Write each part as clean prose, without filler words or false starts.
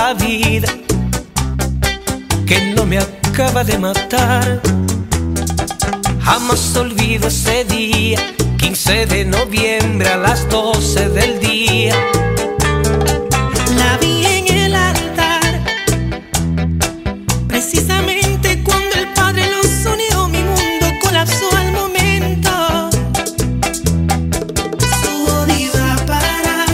la vida que no me acaba de matar. Jamás olvido ese día, 15 de noviembre a las 12 del día. La vi en el altar, precisamente cuando el Padre los unió. Mi mundo colapsó al momento. Su odio iba a parar,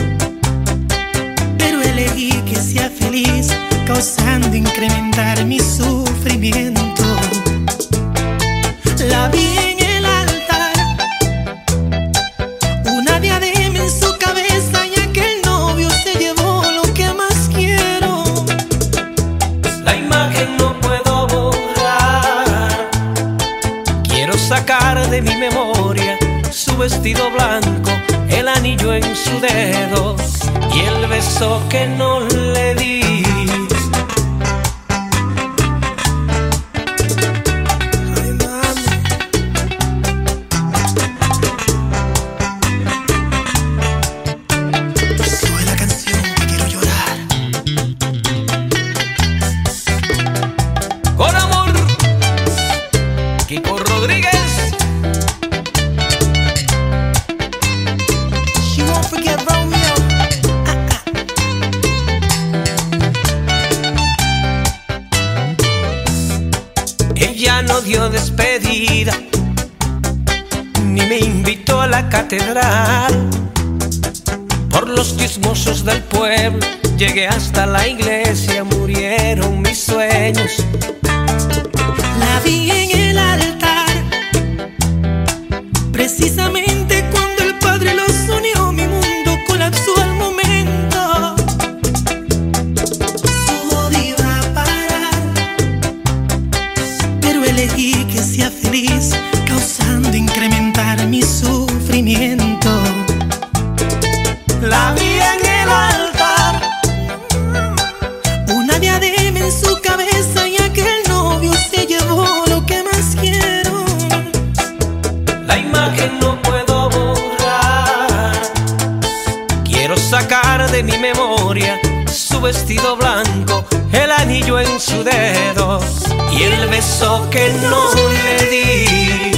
pero elegí que sea feliz, causando incrementar mi sufrimiento. La vi en el altar, una diadema en su cabeza, y aquel novio se llevó lo que más quiero. La imagen no puedo borrar, quiero sacar de mi memoria su vestido blanco, el anillo en su dedo y el beso que no le di. Con amor, Kiko Rodríguez. She won't forget Romeo. Ella no dio despedida, ni me invitó a la catedral. Por los chismosos del pueblo llegué hasta la iglesia, murieron mis sueños. La vi en el altar, precisamente cuando el Padre los unió. Mi mundo colapsó al momento. Su odio iba a parar, pero elegí que sea feliz, causando incrementar mi sufrimiento. La vi en el altar, una diadema en su cabeza, y aquel novio se llevó lo que más quiero. la imagen no puedo borrar, quiero sacar de mi memoria su vestido blanco, el anillo en su dedo y el beso que no le di.